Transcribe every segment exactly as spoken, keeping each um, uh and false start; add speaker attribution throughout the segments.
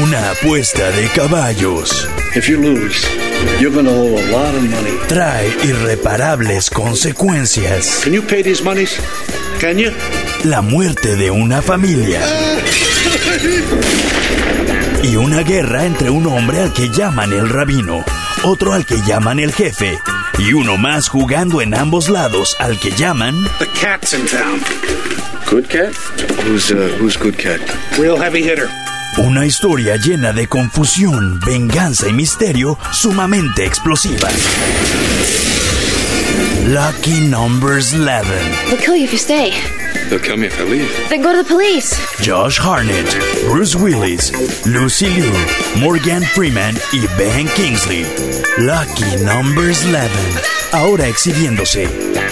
Speaker 1: Una apuesta de caballos.
Speaker 2: If you lose, you're gonna owe a lot of money.
Speaker 1: Trae irreparables consecuencias.
Speaker 2: Can you pay these monies? Can you?
Speaker 1: La muerte de una familia. Y una guerra entre un hombre al que llaman el rabino, otro al que llaman el jefe, y uno más jugando en ambos lados al que llaman...
Speaker 2: The cat's in town.
Speaker 3: Good cat? Who's, uh, who's good cat?
Speaker 2: Real heavy hitter.
Speaker 1: Una historia llena de confusión, venganza y misterio sumamente explosivas. Lucky Numbers eleven.
Speaker 4: They'll kill you if you stay.
Speaker 3: They'll kill me if I leave.
Speaker 4: Then go to the police.
Speaker 1: Josh Hartnett, Bruce Willis, Lucy Liu, Morgan Freeman y Ben Kingsley. Lucky Numbers eleven. Ahora exhibiéndose.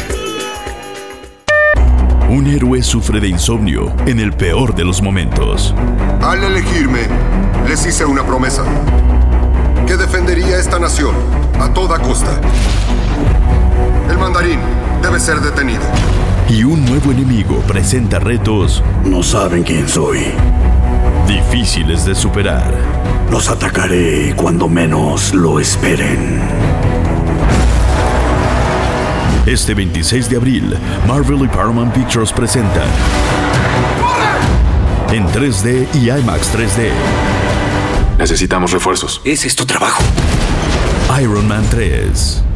Speaker 1: Un héroe sufre de insomnio en el peor de los momentos.
Speaker 5: Al elegirme, les hice una promesa. Que defendería esta nación a toda costa. El mandarín debe ser detenido.
Speaker 1: Y un nuevo enemigo presenta retos...
Speaker 2: No saben quién soy.
Speaker 1: Difíciles de superar.
Speaker 2: Los atacaré cuando menos lo esperen.
Speaker 1: Este veintiséis de abril, Marvel y Paramount Pictures presentan... En tres D y IMAX tres D.
Speaker 3: Necesitamos refuerzos.
Speaker 6: Ese es tu trabajo.
Speaker 1: Iron Man tres.